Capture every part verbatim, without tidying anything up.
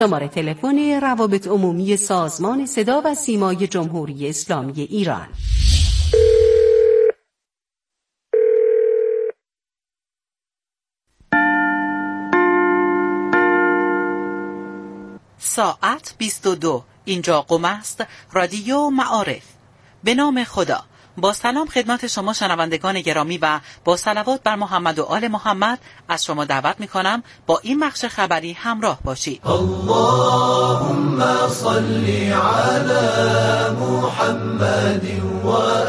شماره تلفن روابط عمومی سازمان صدا و سیمای جمهوری اسلامی ایران. ساعت بیست و دو. اینجا قم است، رادیو معارف. به نام خدا. با سلام خدمت شما شنوندگان گرامی و با صلوات بر محمد و آل محمد از شما دعوت می‌کنم با این بخش خبری همراه باشید. اللهم صل علی محمد و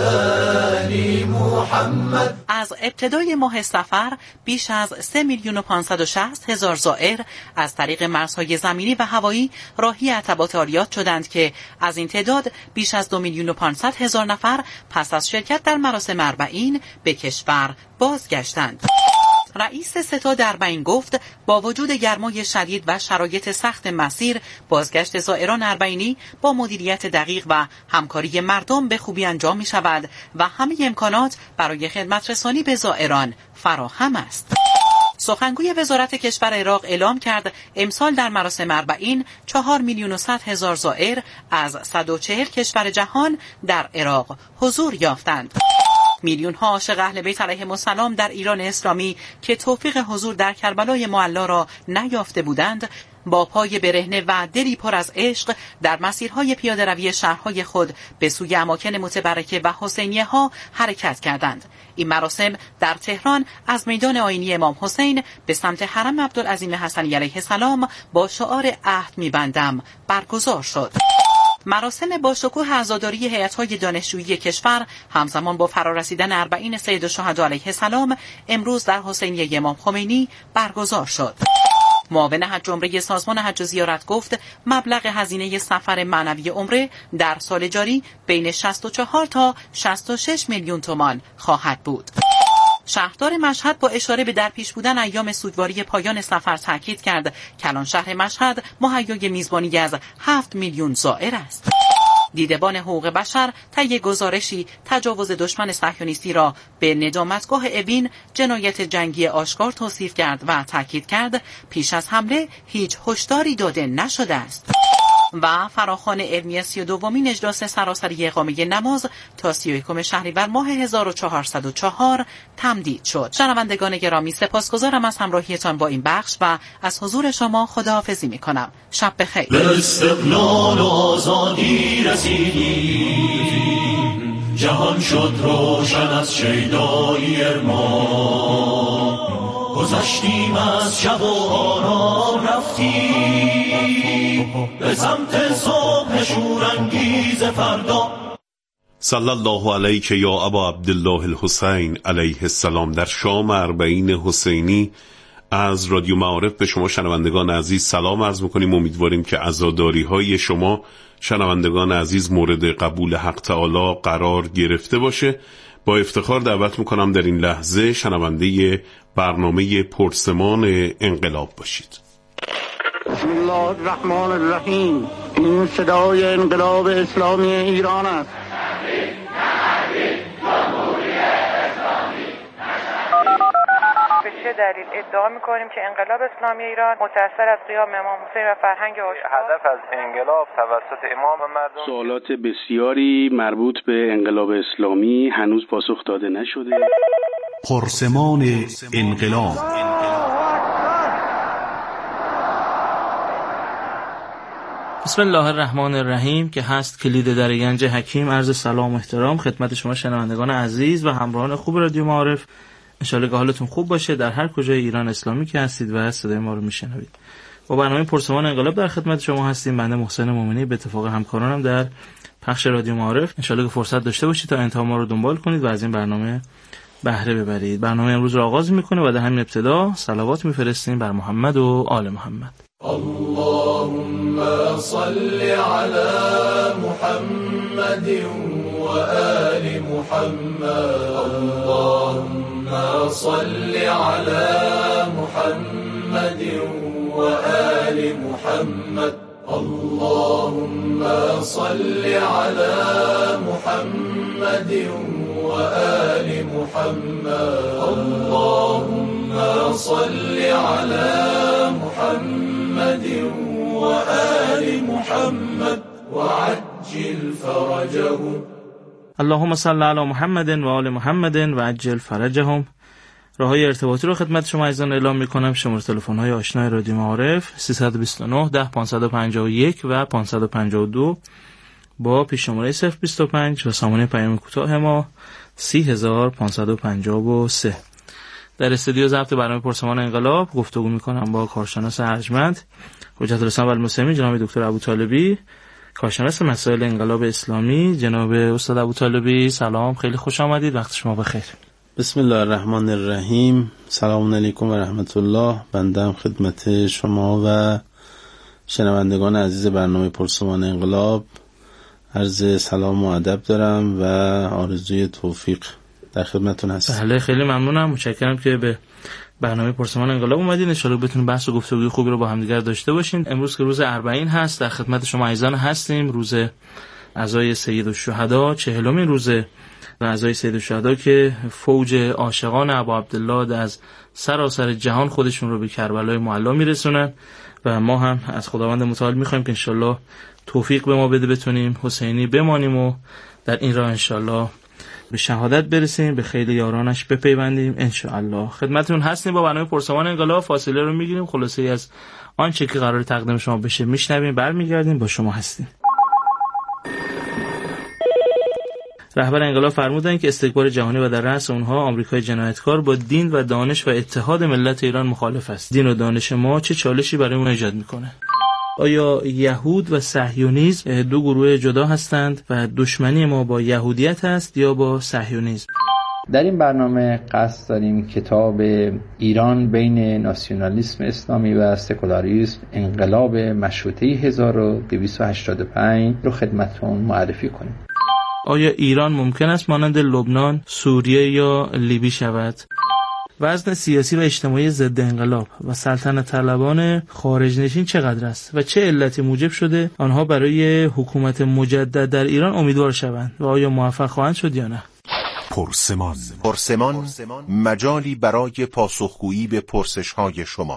آل محمد. از ابتدای ماه صفر بیش از سه میلیون و پانصد و شصت هزار زائر از طریق مرزهای زمینی و هوایی راهی عتبات عالیات شدند که از این تعداد بیش از دو میلیون و پانصد هزار نفر پس از شرکت در مراسم اربعین به کشور بازگشتند. رئیس ستاد اربعین گفت با وجود گرمای شدید و شرایط سخت مسیر، بازگشت زائران اربعینی با مدیریت دقیق و همکاری مردم به خوبی انجام می شود و همه امکانات برای خدمت رسانی به زائران فراهم است. سخنگوی وزارت کشور عراق اعلام کرد امسال در مراسم اربعین چهار میلیون و صد هزار زائر از صد و چهل کشور جهان در عراق حضور یافتند. میلیون ها عاشق اهل بیت علیهم السلام در ایران اسلامی که توفیق حضور در کربلای معلا را نیافته بودند، با پای برهنه و دلی پر از عشق در مسیرهای پیاده روی شهرهای خود به سوی اماکن متبرکه و حسینیه ها حرکت کردند. این مراسم در تهران از میدان آیینی امام حسین به سمت حرم عبدالعظیم حسنی علیه السلام با شعار عهد می‌بندم برگزار شد. مراسم با شکوه عزاداری هیئت‌های دانشجویی کشور همزمان با فرارسیدن اربعین سید الشهدا علیه السلام امروز در حسینیه امام خمینی برگزار شد. معاون حج عمره سازمان حج و زیارت گفت مبلغ هزینه سفر معنوی عمره در سال جاری بین شصت و چهار تا شصت و شش میلیون تومان خواهد بود. شهردار مشهد با اشاره به در پیش بودن ایام سوگواری پایان سفر تاکید کرد کلان شهر مشهد مهیای میزبانی از هفت میلیون زائر است. دیدبان حقوق بشر طی گزارشی تجاوز دشمن صهیونیستی را به ندامتگاه اوین جنایت جنگی آشکار توصیف کرد و تاکید کرد پیش از حمله هیچ هشداری داده نشده است. و فراخوان علمی سی و دومین اجلاس سراسری اقامه نماز تا سی و یکم شهریور ماه هزار و چهارصد و چهار تمدید شد. شنوندگان گرامی سپاسگزارم از همراهیتان با این بخش و از حضور شما خداحافظی میکنم. شب بخیر. به استقلال و آزادی رسیدیم، جهان شد روشن از شیدایی ارمان، گذشتیم از شب و آرام رفتیم به سمت صبح شورانگیز فردا. صلی الله علیک یا ابا عبدالله الحسین علیه السلام. در شام اربعین حسینی از رادیو معارف به شما شنوندگان عزیز سلام عرض میکنیم. امیدواریم که عزاداری های شما شنوندگان عزیز مورد قبول حق تعالی قرار گرفته باشه. با افتخار دعوت میکنم در این لحظه شنونده برنامه پرسمان انقلاب باشید. بسم الله الرحمن الرحیم. این صدای انقلاب اسلامی ایران است. به چه دلیل ادعا میکنیم که انقلاب اسلامی ایران متأثر از قیام امام حسین و فرهنگ آشکار؟ هدف از انقلاب توسط امام و مردم. سوالات بسیاری مربوط به انقلاب اسلامی هنوز پاسخ داده نشده. پرسمان انقلاب. بسم الله الرحمن الرحیم که هست کلید در گنج حکیم. عرض سلام و احترام خدمت شما شنوندگان عزیز و همراهان خوب رادیو معارف. انشالله که حالتون خوب باشه در هر کجای ایران اسلامی که هستید و صدای ما رو میشنوید. با برنامه پرسمان انقلاب در خدمت شما هستیم. بنده محسن مومنی به اتفاق همکارانم در پخش رادیو معارف. انشالله که فرصت داشته باشید تا انتها ما رو دنبال کنید و از این برنامه بهره ببرید. برنامه امروز رو آغاز میکنه و در همین ابتدا صلوات میفرستیم بر محمد و آل محمد. اللهم صل على محمد و آل محمد. اللهم صل على محمد و آل محمد. اللهم صل على محمد و آل محمد. اللهم صل على محمد و وآل محمد وعجل فرجهم. اللهم صل علی محمد و آل محمد و عجل فرجهم. راههای ارتباطی رو خدمت شما عزیزان اعلام می‌کنم. شماره تلفن‌های آشنای رادیو معارف سیصد و بیست و نه ده پانصد و پنجاه و یک و پانصد و پنجاه و دو با پیش شماره صفر بیست و پنج و سامانه پیام کوتاه ما سی هزار پانصد و پنجاه و سه. در استودیو ضبط برنامه پرسمان انقلاب گفتگو می‌کنم با کارشناس ارجمند حجت الاسلام و المسلمین جناب دکتر ابوطالبی، کارشناس مسائل انقلاب اسلامی. جناب استاد ابوطالبی سلام، خیلی خوش آمدید، وقت شما بخیر. بسم الله الرحمن الرحیم. سلام علیکم و رحمت الله. بنده خدمت شما و شنوندگان عزیز برنامه پرسمان انقلاب عرض سلام و ادب دارم و آرزوی توفیق در خدمتتون هستم. بله خیلی ممنونم، متشکرم که به برنامه پرسمان انقلاب اومدین. ان شاء الله بتونیم بحث و گفتگوی خوبی رو با هم دیگر داشته باشیم. امروز که روز اربعین هست، در خدمت شما عزیزان هستیم. روز عزای سید الشهدا، چهلمین روز عزای سید الشهدا که فوج عاشقان ابا عبدالله از سراسر جهان خودشون رو به کربلای معلا میرسونن و ما هم از خداوند متعال میخوایم که ان شاء الله توفیق به ما بده بتونیم حسینی بمانیم و در این راه ان شاء الله به شهادت برسیم، به خیلی یارانش بپیوندیم ان شاء الله. خدمتتون هستیم با برنامه پرسمان انقلاب. فاصله رو میگیریم، خلاصه ای از آنچه که قرار تقدیم شما بشه میشنویم، برمیگردیم با شما هستیم. رهبر انقلاب فرمودند که استکبار جهانی و در رأس اونها آمریکای جنایتکار با دین و دانش و اتحاد ملت ایران مخالف است. دین و دانش ما چه چالشی برای اون ایجاد میکنه؟ آیا یهود و صهیونیسم دو گروه جدا هستند و دشمنی ما با یهودیت است یا با صهیونیسم؟ در این برنامه قصد داریم کتاب ایران بین ناسیونالیسم اسلامی و سکولاریسم، انقلاب مشروطه هزار و دویست و هشتاد و پنج رو خدمتتون معرفی کنیم. آیا ایران ممکن است مانند لبنان، سوریه یا لیبی شود؟ وزن سیاسی و اجتماعی ضد انقلاب و سلطنت طلبان خارج نشین چقدر است و چه علتی موجب شده آنها برای حکومت مجدد در ایران امیدوار شوند و آیا موفق خواهند شد یا نه؟ پرسمان پرسمان مجالی برای پاسخگویی به پرسش‌های شما.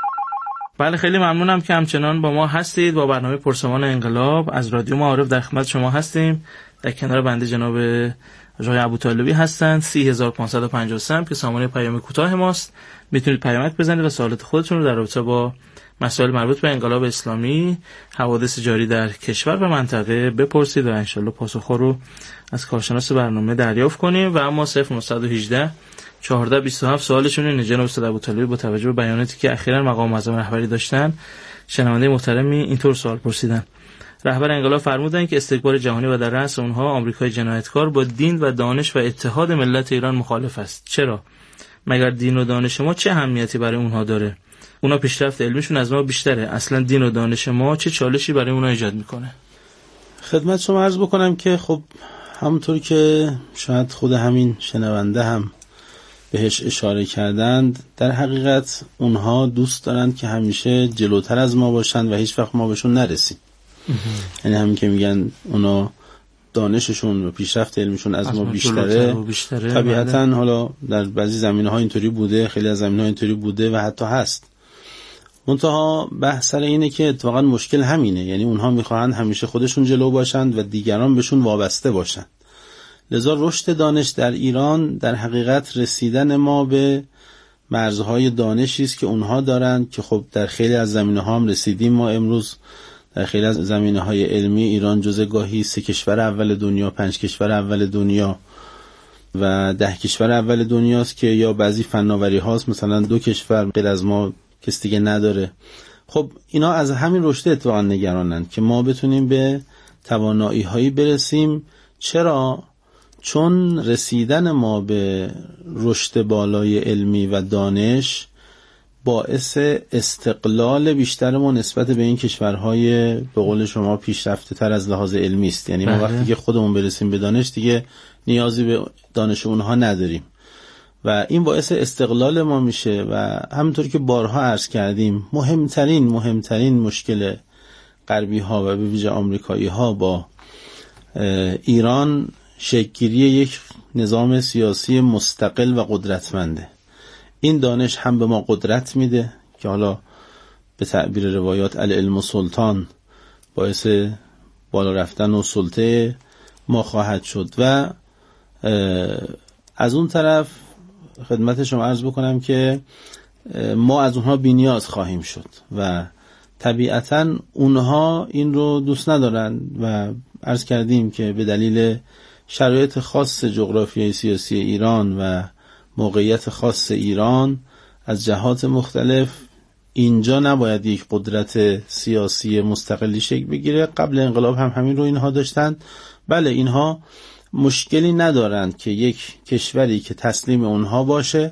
بله خیلی ممنونم که همچنان با ما هستید. با برنامه پرسمان انقلاب از رادیو معارف در خدمت شما هستیم. در کنار بنده جناب آقای ابوطالبی هستند. سی هزار پانصد و پنجاه و سه که سامانه پیام کوتاه ماست. میتونید پیامک بزنید و سوالات خودتون رو در رابطه با مسائل مربوط به انقلاب اسلامی، حوادث جاری در کشور و منطقه بپرسید و ان شاء الله پاسخ رو از کارشناس برنامه دریافت کنیم. و اما صفر نه یک هشت چهارده بیست و هفت سوالشون اینه. جناب استاد ابوطالبی با توجه به بیاناتی که اخیراً مقام معظم رهبری داشتن، شنونده محترمی اینطور سوال پرسیدن: رهبر انقلاب فرمودند که استکبار جهانی و در رأس اونها آمریکای جنایتکار با دین و دانش و اتحاد ملت ایران مخالف است. چرا؟ مگر دین و دانش ما چه اهمیتی برای اونها داره؟ اونا پیشرفت علمیشون از ما بیشتره. اصلا دین و دانش ما چه چالشی برای اونها ایجاد میکنه؟ خدمت شما عرض بکنم که خب همونطور که شاید خود همین شنونده هم بهش اشاره کردند، در حقیقت اونها دوست دارند که همیشه جلوتر از ما باشند و هیچ وقت ما بهشون نرسیم. یعنی همین که میگن اونا دانششون و پیشرفت علمیشون از, از ما بیشتره, بیشتره طبیعتاً بله. حالا در بعضی زمینه‌ها اینطوری بوده، خیلی از زمینه‌ها اینطوری بوده و حتی هست. منتها بحث سر اینه که اتفاقاً مشکل همینه، یعنی اونها میخواهند همیشه خودشون جلو باشند و دیگران بهشون وابسته باشند. لذا رشد دانش در ایران در حقیقت رسیدن ما به مرزهای دانشی است که اونها دارند که خب در خیلی از زمینه‌ها هم رسیدیم. ما امروز در خیلی از زمینه‌های علمی ایران جزو گاهی سه کشور اول دنیا، پنج کشور اول دنیا و ده کشور اول دنیاست که یا بعضی فناوری هاست مثلا دو کشور غیر از ما کس دیگه نداره. خب اینا از همین رشد اتفاقا نگرانند که ما بتونیم به توانایی هایی برسیم. چرا؟ چون رسیدن ما به رشد بالای علمی و دانش باعث استقلال بیشتر ما نسبت به این کشورهای به قول شما پیشرفته تر از لحاظ علمی است. یعنی ما وقتی که خودمون برسیم به دانش دیگه نیازی به دانش اونها نداریم و این باعث استقلال ما میشه. و همونطور که بارها عرض کردیم مهمترین مهمترین مشکل غربی ها و به ویژه آمریکایی ها با ایران شکل‌گیری یک نظام سیاسی مستقل و قدرتمنده. این دانش هم به ما قدرت میده که حالا به تعبیر روایات العلم سلطان باعث بالا رفتن و سلطه ما خواهد شد. و از اون طرف خدمت شما عرض بکنم که ما از اونها بی‌نیاز خواهیم شد و طبیعتاً اونها این رو دوست ندارن و عرض کردیم که به دلیل شرایط خاص جغرافیای سیاسی ایران و موقعیت خاص ایران از جهات مختلف اینجا نباید یک قدرت سیاسی مستقلی شکل بگیره. قبل انقلاب هم همین رو اینها داشتن. بله اینها مشکلی ندارند که یک کشوری که تسلیم اونها باشه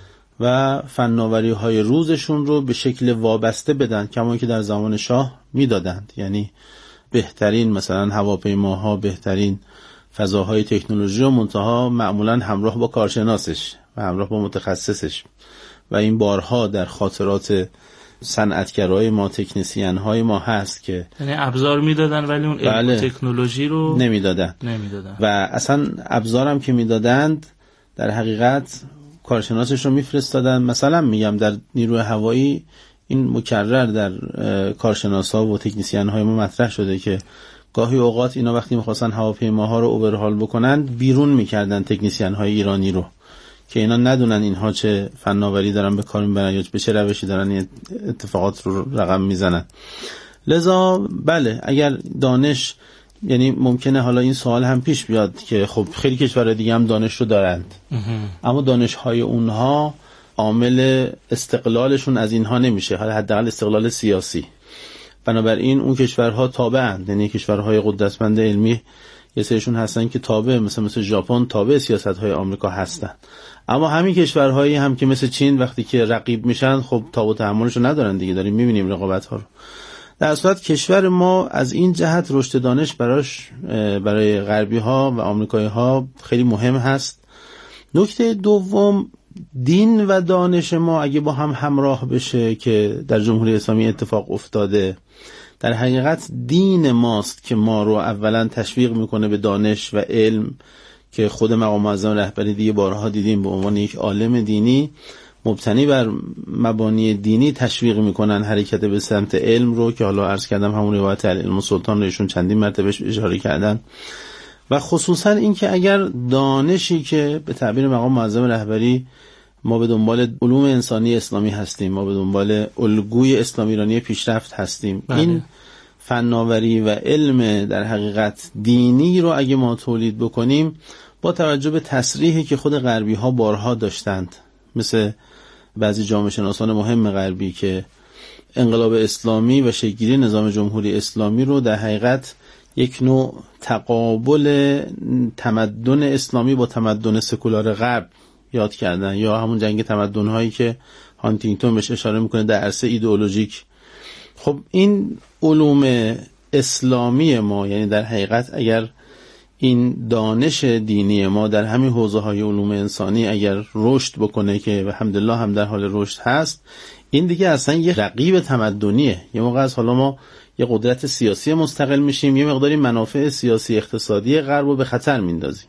و فناوری های روزشون رو به شکل وابسته بدن، کما که در زمان شاه میدادند. یعنی بهترین مثلا هواپیماها، بهترین فضاهای تکنولوژی و منتها معمولا همراه با کارشناسش و همراه با متخصصش و این بارها در خاطرات صنعتگرای ما، تکنسین های ما هست که یعنی ابزار میدادن ولی اون علم بله. تکنولوژی رو نمیدادن. نمیدادن و اصلا ابزارم که میدادند در حقیقت کارشناسش رو میفرستادن. مثلا میگم در نیروی هوایی این مکرر در کارشناسا و تکنسین های ما مطرح شده که گاهی اوقات اینا وقتی میخواستن هواپیماها رو اوورهال بکنن بیرون میکردن تکنسین های ایرانی رو که اینا ندونن اینها چه فناوری دارن به کار میبرن یا به چه روشی دارن این اتفاقات رو رقم میزنن. لذا بله اگر دانش، یعنی ممکنه حالا این سوال هم پیش بیاد که خب خیلی کشورهای دیگه هم دانش رو دارند اما دانش‌های اونها عامل استقلالشون از اینها نمیشه، حالا حداقل استقلال سیاسی. بنابراین اون کشورها تابعند، یعنی کشورهای قدرتمند علمی یه سریشون هستن که تابع، مثلا مثل ژاپن تابع سیاست‌های آمریکا هستن. اما همین کشورهایی هم که مثل چین وقتی که رقیب میشن خب تاب و تحملش رو ندارن دیگه، داریم میبینیم رقابت‌ها رو. در صورت کشور ما از این جهت رشد دانش براش برای غربی ها و آمریکایی ها خیلی مهم هست. نکته دوم، دین و دانش ما اگه با هم همراه بشه که در جمهوری اسلامی اتفاق افتاده، در حقیقت دین ماست که ما رو اولا تشویق میکنه به دانش و علم که خود مقام معظم رهبری دیگه بارها دیدیم به عنوان یک عالم دینی مبتنی بر مبانی دینی تشویق میکنن حرکت به سمت علم رو که حالا عرض کردم همون روایت العلم سلطان رو ایشون چندین مرتبه اشاره کردن. و خصوصا این که اگر دانشی که به تعبیر مقام معظم رهبری ما به دنبال علوم انسانی اسلامی هستیم، ما به دنبال الگوی اسلام ایرانی پیشرفت هستیم، بله. این فناوری و علم در حقیقت دینی رو اگه ما تولید بکنیم با توجه به تصریحی که خود غربی ها بارها داشتند، مثل بعضی جامعه شناسان مهم غربی که انقلاب اسلامی و شکل‌گیری نظام جمهوری اسلامی رو در حقیقت یک نوع تقابل تمدن اسلامی با تمدن سکولار غرب یاد کردن، یا همون جنگ تمدن‌هایی که هانتینگتون بهش اشاره میکنه در عرصه ایدئولوژیک. خب این علوم اسلامی ما، یعنی در حقیقت اگر این دانش دینی ما در همین حوزه‌های علوم انسانی اگر رشد بکنه که الحمدلله هم در حال رشد هست، این دیگه اصلا یه رقیب تمدنیه. یه موقع از حالا ما یه قدرت سیاسی مستقل میشیم، یه مقداری منافع سیاسی اقتصادی غرب رو به خطر میندازیم.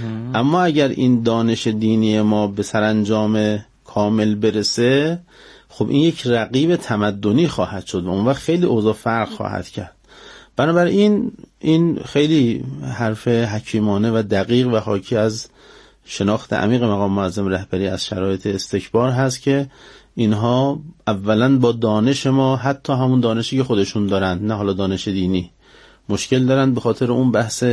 اما اگر این دانش دینی ما به سرانجام کامل برسه، خب این یک رقیب تمدنی خواهد شد و اون وقت خیلی اوضاع فرق خواهد کرد. بنابراین این خیلی حرف حکیمانه و دقیق و حاکی از شناخت عمیق مقام معظم رهبری از شرایط استکبار هست که اینها اولا با دانش ما، حتی همون دانشی که خودشون دارن، نه حالا دانش دینی، مشکل دارن به خاطر اون بحث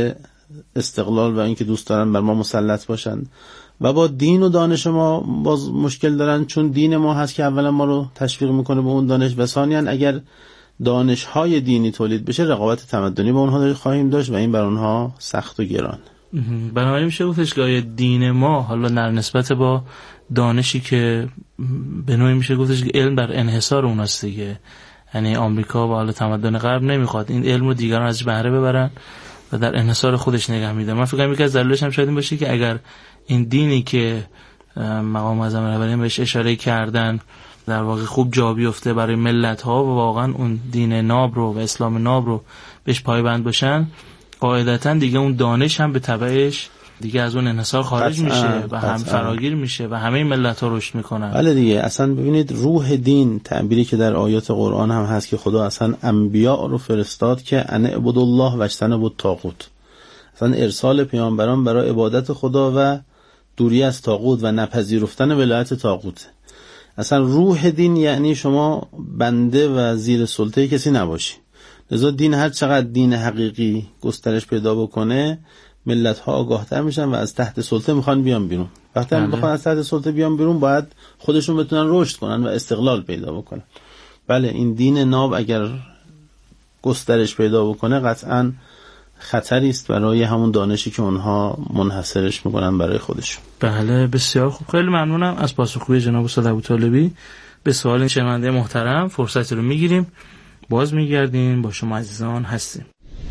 استقلال و اینکه دوست دارن بر ما مسلط باشن، و با دین و دانش ما باز مشکل دارن چون دین ما هست که اولا ما رو تشویق میکنه به اون دانش، و ثانیاً اگر دانش‌های دینی تولید بشه رقابت تمدنی با اونها خواهیم داشت و این بر اونها سخت و گران. بنابراین میشه گفتش که دین ما حالا در نسبت با دانشی که به نوعی میشه گفتش که علم بر انحصار اوناست دیگه، یعنی آمریکا و حالا تمدن غرب نمیخواد این علم رو دیگران ازش بهره ببرن و در انحصار خودش نگه میده. من فکر کنم یکی از دلایلش هم شاید این باشه که اگر این دینی که مقام معظم رهبری بهش اشاره کردن در واقع خوب جا بیفته برای ملت ها و واقعا اون دین ناب رو و اسلام ناب رو بهش پایبند باشن، قاعدتا دیگه اون دانش هم به تبعش دیگه از اون انحصار خارج میشه و هم فراگیر میشه و همه ملت ها رشد میکنن. بله دیگه، اصلا ببینید روح دین، تعبیری که در آیات قرآن هم هست که خدا اصلا انبیاء رو فرستاد که ان اعبدوا الله واجتنبوا الطاغوت. اصلا ارسال پیامبران برای عبادت خدا و دوری از طاغوت و نپذیرفتن ولایت طاغوت. اصلا روح دین یعنی شما بنده و زیر سلطه کسی نباشی. لذا دین هر چقدر دین حقیقی گسترش پیدا بکنه، ملت ها آگاهتر میشن و از تحت سلطه میخوان بیان بیرون. وقتی هم بخوان از تحت سلطه بیان بیرون، باید خودشون بتونن رشد کنن و استقلال پیدا بکنن. بله، این دین ناب اگر گسترش پیدا بکنه قطعاً خطری است برای همون دانشی که اونها منحصرش میکنن برای خودشون. بله، بسیار خوب. خیلی ممنونم از پاسخگویی جناب استاد ابوطالبی به سوال شنونده محترم. فرصتی رو میگیریم، باز میگردیم با شما عزیزان هستیم.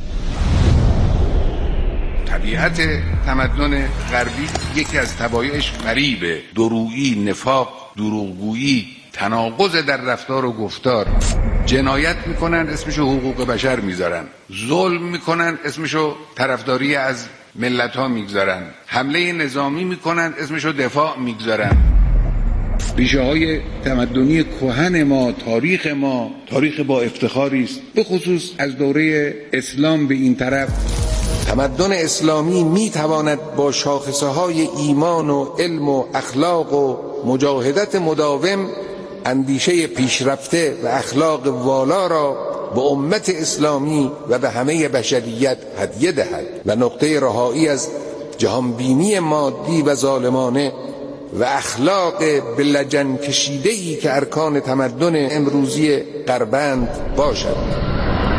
طبیعت تمدن غربی یکی از طبایعش فریبه، درویی، نفاق، دروغگویی، تناقض در رفتار و گفتار. جنایت میکنن اسمشو حقوق بشر میذارن، ظلم میکنن اسمشو طرفداری از ملت ها میگذارن، حمله نظامی میکنن اسمشو دفاع میگذارن. ریشه های تمدنی کهن ما، تاریخ ما تاریخ با افتخاری است، به خصوص از دوره اسلام به این طرف. تمدن اسلامی میتواند با شاخصه های ایمان و علم و اخلاق و مجاهدت مداوم اندیشه پیشرفته و اخلاق والا را به امت اسلامی و به همه بشریت هدیه دهد و نقطه رهایی از جهانبینی مادی و ظالمانه و اخلاق بلجن کشیده‌ای که ارکان تمدن امروزی غربند باشد.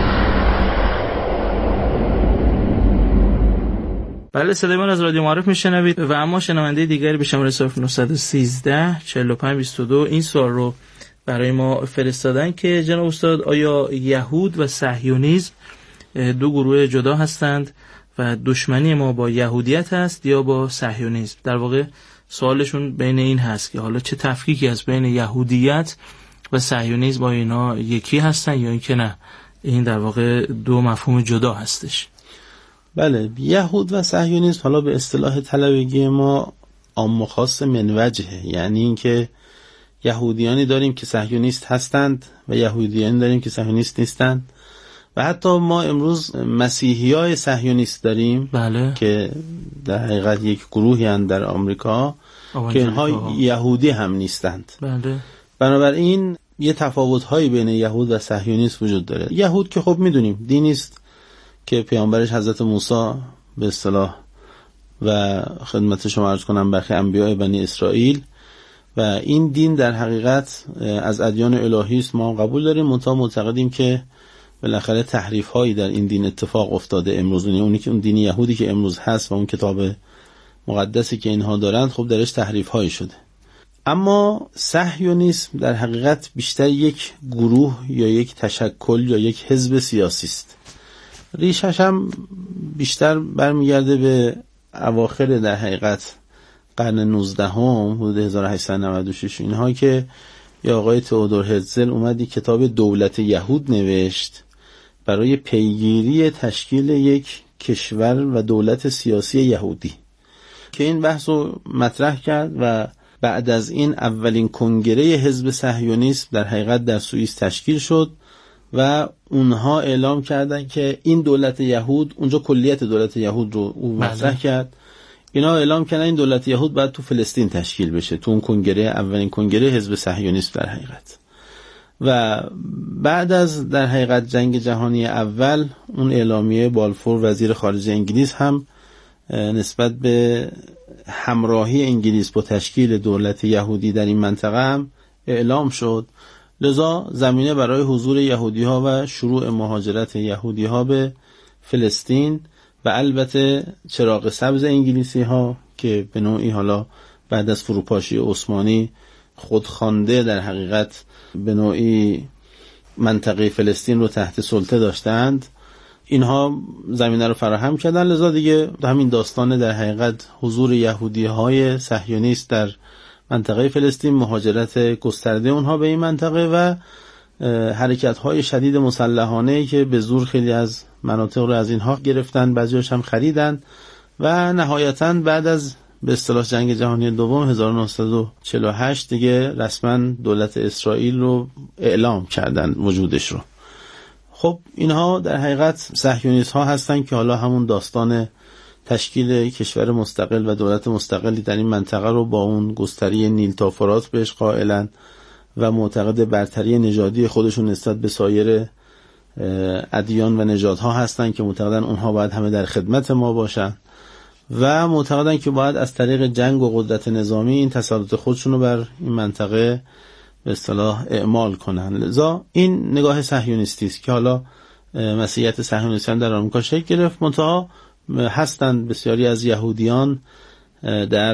بله، صدای من از رادیو معارف میشنوید و اما شنونده دیگری به شماره صفر نه یک سه چهل و پنج بیست و دو این سوال رو برای ما فرستادن که جناب استاد، آیا یهود و صهیونیسم دو گروه جدا هستند و دشمنی ما با یهودیت هست یا با صهیونیسم؟ در واقع سوالشون بین این هست که حالا چه تفکیکی هست بین یهودیت و صهیونیسم، با اینا یکی هستن یا اینکه نه این در واقع دو مفهوم جدا هستش؟ بله، یهود و صهیونیسم حالا به اصطلاح طلبگی ما عام و خاص من وجهه، یعنی اینکه یهودیانی داریم که صهیونیست هستند و یهودیانی داریم که صهیونیست نیستند و حتی ما امروز مسیحیای صهیونیست داریم. بله. که در حقیقت یک گروهی هستند در آمریکا که اینها یهودی هم نیستند. بله. بنابراین یه تفاوت‌هایی بین یهود و صهیونیسم وجود داره. یهود که خب میدونیم دینی است که پیامبرش حضرت موسی به اصطلاح و خدمت شما عرض کنم برخی انبیاء بنی اسرائیل، و این دین در حقیقت از ادیان الهی است، ما قبول داریم، منتها معتقدیم که بالاخره تحریف هایی در این دین اتفاق افتاده امروز. اونی که اون دین یهودی که امروز هست و اون کتاب مقدسی که اینها دارند خب درش تحریف هایی شده. اما صهیونیسم در حقیقت بیشتر یک گروه یا یک تشکل یا یک حزب سیاسی است. ریشش هم بیشتر برمیگرده به اواخر در حقیقت قرن نوزدهم، حدود هزار و هشتصد و نود و شش اینها، که یا آقای تئودور هرتزل اومدی کتاب دولت یهود نوشت برای پیگیری تشکیل یک کشور و دولت سیاسی یهودی، که این بحث رو مطرح کرد و بعد از این اولین کنگره حزب صهیونیسم در حقیقت در سوئیس تشکیل شد و اونها اعلام کردن که این دولت یهود، اونجا کلیت دولت یهود رو او مطرح کرد، اینا اعلام کردن این دولت یهود باید تو فلسطین تشکیل بشه، تو اون کنگره، اولین کنگره حزب صهیونیسم در حقیقت. و بعد از در حقیقت جنگ جهانی اول اون اعلامیه بالفور وزیر خارجه انگلیس هم نسبت به همراهی انگلیس با تشکیل دولت یهودی در این منطقه هم اعلام شد. لذا زمینه برای حضور یهودی ها و شروع مهاجرت یهودی ها به فلسطین و البته چراغ سبز انگلیسی ها که به نوعی حالا بعد از فروپاشی عثمانی خودخوانده در حقیقت به نوعی منطقه فلسطین رو تحت سلطه داشتند، اینها زمینه رو فراهم کردن. لذا دیگه همین داستان در حقیقت حضور یهودی های صهیونیست در منطقه فلسطین، مهاجرت گسترده اونها به این منطقه و حرکت‌های شدید مسلحانه‌ای که به زور خیلی از مناطق رو از اینها گرفتن، بعضی‌هاش هم خریدن و نهایتاً بعد از به اصطلاح جنگ جهانی دوم هزار و نهصد و چهل و هشت دیگه رسما دولت اسرائیل رو اعلام کردن وجودش رو. خب اینها در حقیقت صهیونیست ها هستن که حالا همون داستان تشکیل کشور مستقل و دولت مستقلی در این منطقه رو با اون گستری نیل تا فرات بهش قائلن و معتقد برتری نژادی خودشون نسبت به سایر ادیان و نژادها هستن که معتقدن اونها باید همه در خدمت ما باشن و معتقدن که باید از طریق جنگ و قدرت نظامی این تسلط خودشون رو بر این منطقه به اصطلاح اعمال کنن. لذا این نگاه صهیونیستی است که حالا مسیحیت صهیونیستی در آمریکا شکل گرفت. منتها هستند بسیاری از یهودیان در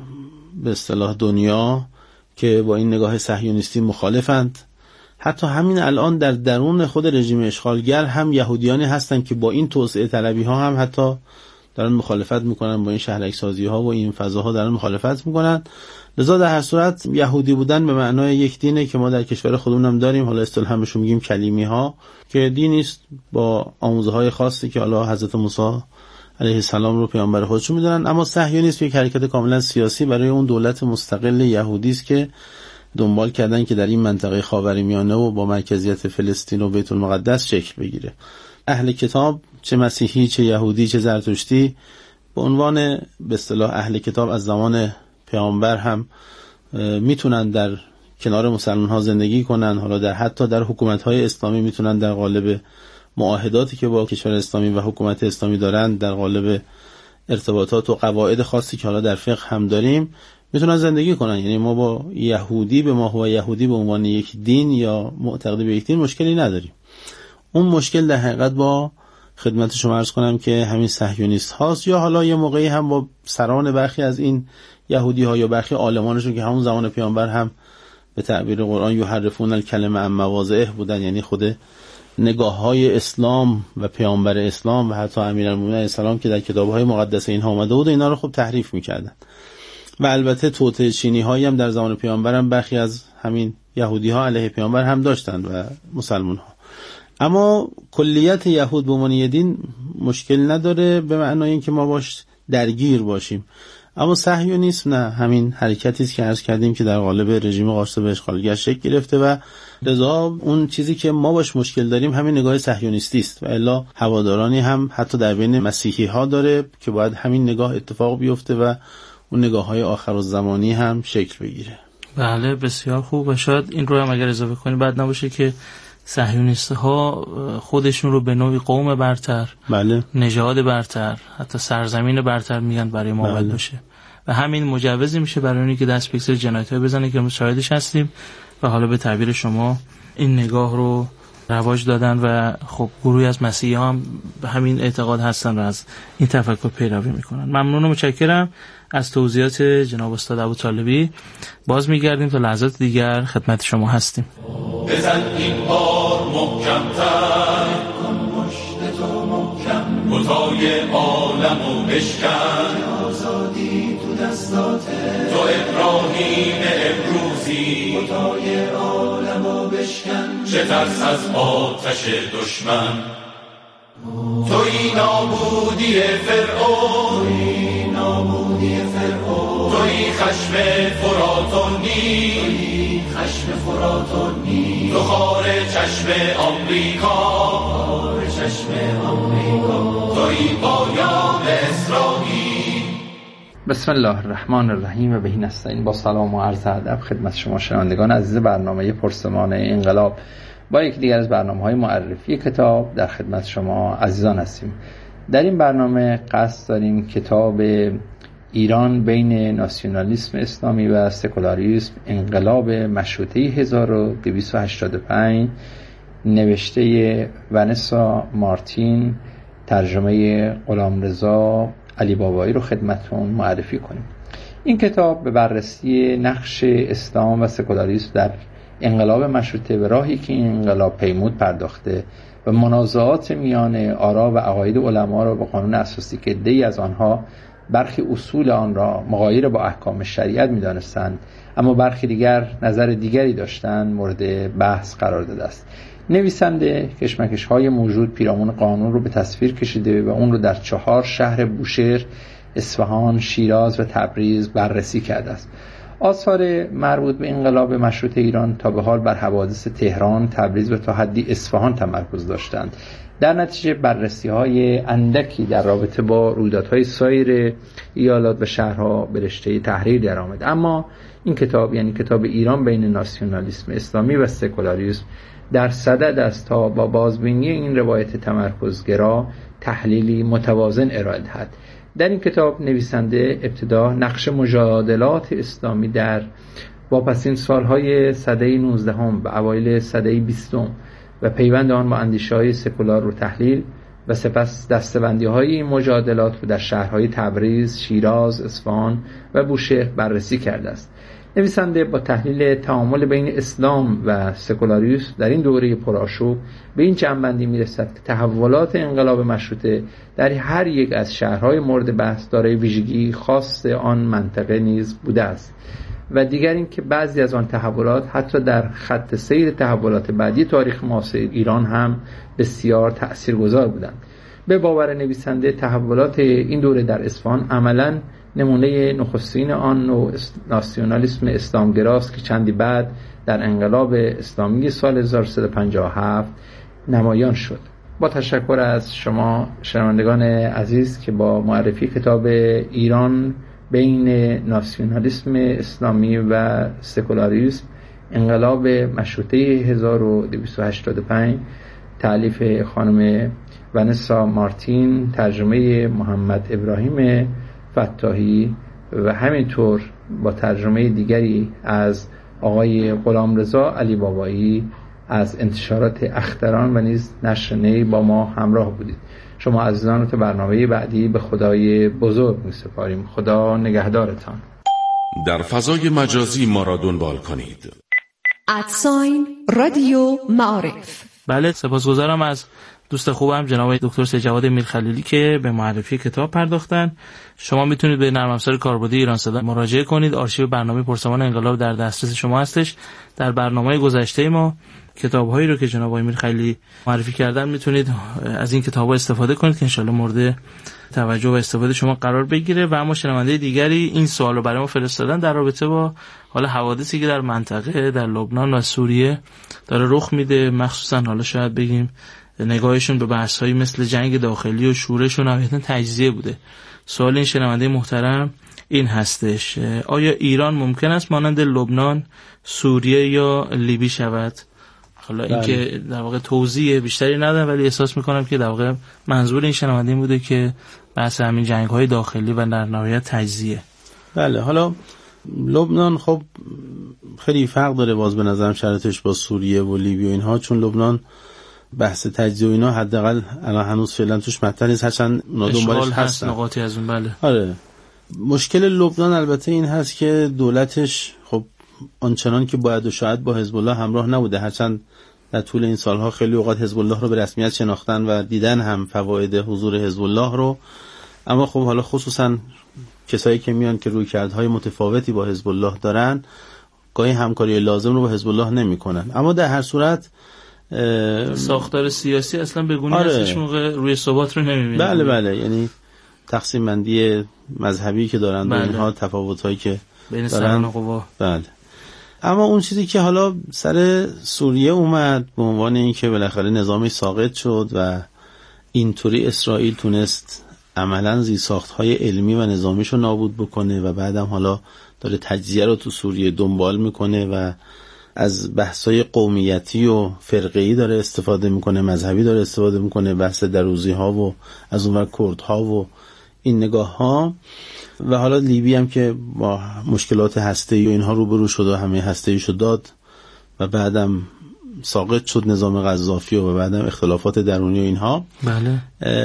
به اصطلاح دنیا که با این نگاه صهیونیستی مخالفند. حتی همین الان در درون خود رژیم اشغالگر هم یهودیانی هستند که با این توسعه طلبی ها هم حتی دارن مخالفت میکنن، با این شهرک سازی ها و این فضاها دارن مخالفت میکنن. لذا در هر صورت یهودی بودن به معنای یک دینه که ما در کشور خودمون هم داریم، حالا اصطلاحاً بهش میگیم کلیمی ها، که دینی است با آموزه های خاصی که حالا حضرت موسی علیه السلام رو پیامبر خودشون میدونن. اما صهیونیسم یک حرکت کاملا سیاسی برای اون دولت مستقل یهودی است که دنبال کردن که در این منطقه خاورمیانه و با مرکزیت فلسطین و بیت المقدس شکل بگیره. اهل کتاب چه مسیحی چه یهودی چه زرتشتی به عنوان به اصطلاح اهل کتاب از زمان پیامبر هم میتونن در کنار مسلمان ها زندگی کنن. حالا در حتی در حکومت های اسلامی میتونن در قالب معاهداتی که با کشور اسلامی و حکومت اسلامی دارن، در قالب ارتباطات و قواعد خاصی که حالا در فقه هم داریم، میتونن زندگی کنن. یعنی ما با یهودی به ما هو یهودی به عنوان یک دین یا معتقد به یک دین مشکلی نداریم. اون مشکل در حقیقت با خدمت شما عرض کنم که همین صهیونیست هاست، یا حالا یه موقعی هم با سران برخی از این یهودی ها یا برخی عالمانشون که همون زمان پیامبر هم به تعبیر قرآن یحرفون الکلمه عن مواضعه بودن، یعنی خود نگاه های اسلام و پیامبر اسلام و حتی امیرالمومنین علیه السلام که در کتاب های مقدس اینها آمده بود اینا رو خب تحریف میکردن. و البته توطئه چینی هایی هم در زمان پیامبر هم برخی از همین یهودی ها علیه پیامبر هم داشتند و مسلمان ها. اما کلیت یهود به عنوان دین مشکل نداره به معنای اینکه ما باش درگیر باشیم. اما صهیونیسم نه، همین حرکتی است که عرض کردیم که در قالب رژیم غاصب اشغالگر شکل گرفته و لذا اون چیزی که ما باش مشکل داریم همین نگاه صهیونیستی است. و الا هوادارانی هم حتی در بین مسیحی ها داره که باید همین نگاه اتفاق بیفته و اون نگاه های آخرالزمانی هم شکل بگیره. بله بسیار خوب. و شاید این رو هم اگر اضافه کنیم بعد نباشه که صهیونیست ها خودشون رو به نوعی قوم برتر، بله، نژاد برتر، حتی سرزمین برتر میگن برای ما بله. باشه و همین مجوزی میشه برای اونی که دست به جنایت ها بزنه که ما شاهدش هستیم. و حالا به تعبیر شما این نگاه رو رواج دادن و خب گروهی از مسیحی ها هم به همین اعتقاد هستن و از این تفکر پیروی میکنن. ممنون و متشکرم از توضیحات جناب استاد ابوطالبی. باز میگردیم تا لحظات دیگر خدمت شما هستیم. بزن این بار محکم‌تر کن مشت تو محکم، بتای عالم و بشکن، آزادی تو دستاته، تو ابراهیم امروزی، بتای عالم و بشکن، چه ترس از آتش دشمن، توی نابودی فرعون، توی نابودی فرعون، توی خشم فرات و نیل، خشم فرات و نیل، تو خار چشم آمریکا، خار چشم آمریکا، توی پایان اسرائیل. بسم الله الرحمن الرحیم و بهی نستعین. با سلام و عرض ادب خدمت شما شنوندگان عزیز برنامه پرسمان انقلاب با یک دیگر از برنامه‌های معرفی کتاب در خدمت شما عزیزان هستیم. در این برنامه قصد داریم کتاب ایران بین ناسیونالیسم اسلامی و سکولاریسم، انقلاب مشروطه هزار و دویست و هشتاد و پنج، نوشته ونسا مارتین، ترجمه غلامرضا علی بابایی رو خدمتتون معرفی کنیم. این کتاب به بررسی نقش اسلام و سکولاریسم در انقلاب مشروطه به راهی که این انقلاب پیمود پرداخته و منازعات میان آرا و عقاید علما را به قانون اساسی که دی از آنها برخی اصول آن را مغایر با احکام شریعت می‌دانستند، اما برخی دیگر نظر دیگری داشتند مورد بحث قرار داده است. نویسنده کشمکش‌های موجود پیرامون قانون رو به تصویر کشیده و اون رو در چهار شهر بوشهر، اصفهان، شیراز و تبریز بررسی کرده است. آثار مربوط به انقلاب مشروطه ایران تا به حال بر حوادث تهران، تبریز و تا حدی اصفهان تمرکز داشتند. در نتیجه بررسی‌های اندکی در رابطه با رویدادهای سایر ایالات و شهرها به رشته تحریر درآمد. اما این کتاب، یعنی کتاب ایران بین ناسیونالیسم اسلامی و سکولاریسم، در صدد است تا با بازبینی این روایت تمرکزگرا تحلیلی متوازن ارائه دهد. در این کتاب نویسنده ابتدا نقش مجادلات اسلامی در واپسین سالهای سده نوزدهم و اوایل سده بیستم و پیوند آن با اندیشه‌های سکولار رو تحلیل و سپس دسته‌بندی‌های این مجادلات رو در شهرهای تبریز، شیراز، اصفهان و بوشهر بررسی کرده است. نویسنده با تحلیل تعامل بین اسلام و سکولاریسم در این دوره پرآشوب به این جمع‌بندی می‌رسد که تحولات انقلاب مشروطه در هر یک از شهرهای مورد بحث دارای ویژگی خاص آن منطقه نیز بوده است و دیگر این که بعضی از آن تحولات حتی در خط سیر تحولات بعدی تاریخ معاصر ایران هم بسیار تأثیرگذار بودند. به باور نویسنده تحولات این دوره در اصفهان عملاً نمونه نخستین آن نوع ناسیونالیسم اسلامگراست که چندی بعد در انقلاب اسلامی سال هزار و سیصد و پنجاه و هفت نمایان شد. با تشکر از شما شنوندگان عزیز که با معرفی کتاب ایران بین ناسیونالیسم اسلامی و سکولاریسم، انقلاب مشروطه هزار و دویست و هشتاد و پنج، تألیف خانم ونسا مارتین، ترجمه محمد ابراهیم فتاحی و همینطور با ترجمه دیگری از آقای غلامرضا علی بابایی از انتشارات اختران و نیز نشر نی با ما همراه بودید. شما عزیزان رو تا برنامه بعدی به خدای بزرگ می‌سپاریم. خدا نگهدارتان. در فضای مجازی ما را دنبال کنید. ادساین رادیو معارف. بله، سپاسگزارم از دوست خوبم جناب دکتر سید جواد میرخلیلی که به معرفی کتاب پرداختن. شما میتونید به نرم افزار کاربردی ایران صدا مراجعه کنید. آرشیو برنامه پرسمان انقلاب در دسترس شما هستش. در برنامه گذشته ما کتاب‌هایی رو که جناب آقای میرخلیلی معرفی کردن میتونید از این کتاب‌ها استفاده کنید که انشالله مورد توجه و استفاده شما قرار بگیره. و اما شنونده دیگری این سوالو برای ما فرستادن در رابطه با حالا حوادثی که در منطقه در لبنان و سوریه داره رخ میده، مخصوصا حالا شاید بگیم نگاهشون به بحث‌هایی مثل جنگ داخلی و شورش و نهایتاً تجزیه بوده. سوال این شنونده محترم این هستش: آیا ایران ممکن است مانند لبنان، سوریه یا لیبی شود؟ حالا این که در واقع توضیح بیشتری ندارم، ولی احساس میکنم که در واقع منظور این شنونده این بوده که بحث همین جنگ‌های داخلی و در نهایت تجزیه. بله، حالا لبنان خب خیلی فرق داره باز به نظرم شرایطش با سوریه و لیبی و اینها، چون لبنان بحث تجزیه و اینا حداقل الان هنوز فعلا توش مطرح نیست، هرچند اونا دنبالش هستن نقاطی از اون. بله آره. مشکل لبنان البته این هست که دولتش خب آنچنان که باید و شاید با حزب الله همراه نبوده، هرچند در طول این سالها خیلی اوقات حزب الله رو به رسمیت شناختن و دیدن هم فواید حضور حزب الله رو، اما خب حالا خصوصا کسایی که میان که رویکردهای متفاوتی با حزب الله دارن گاهی همکاری لازم رو با حزب الله نمیکنن. اما در هر صورت ساختار سیاسی اصلا بگونی آره. هستش موقع روی ثبات رو نمیبینیم. بله بله، یعنی تقسیم بندی مذهبی که دارن بله. و اینها تفاوت‌هایی که بین سران و قوا. بله. اما اون چیزی که حالا سر سوریه اومد به عنوان اینکه بالاخره نظامش ساقط شد و اینطوری اسرائیل تونست عملاً زیرساخت‌های علمی و نظامیشو نابود بکنه و بعدم حالا داره تجزیه رو تو سوریه دنبال میکنه و از بحث‌های قومیتی و فرقه‌ای داره استفاده میکنه، مذهبی داره استفاده میکنه، بحث دروزی‌ها و از اونور کردها و این نگاه‌ها. و حالا لیبی هم که با مشکلات هسته‌ای و اینها روبرو شد و همه هسته‌ایشو داد و بعدم ساقط شد نظام قذافی و بعدم اختلافات درونی و اینها. بله.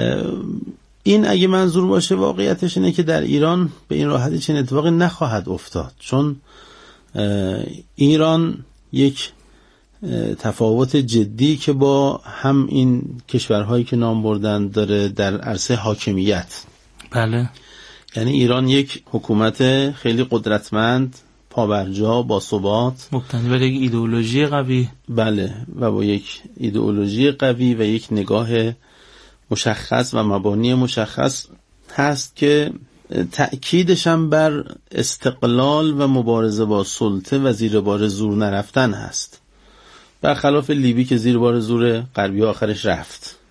این اگه منظور باشه واقعیتش اینه که در ایران به این راحتی چنین اتفاقی نخواهد افتاد، چون ایران یک تفاوت جدی که با هم این کشورهایی که نام بردن داره در عرصه حاکمیت. بله. یعنی ایران یک حکومت خیلی قدرتمند، پابرجا، با ثبات، مبتنی بر یک ایدئولوژی قوی. بله، و با یک ایدئولوژی قوی و یک نگاه مشخص و مبانی مشخص هست که تأکیدش هم بر استقلال و مبارزه با سلطه و زیر بار زور نرفتن هست، برخلاف لیبی که زیر بار زور غربی آخرش رفت.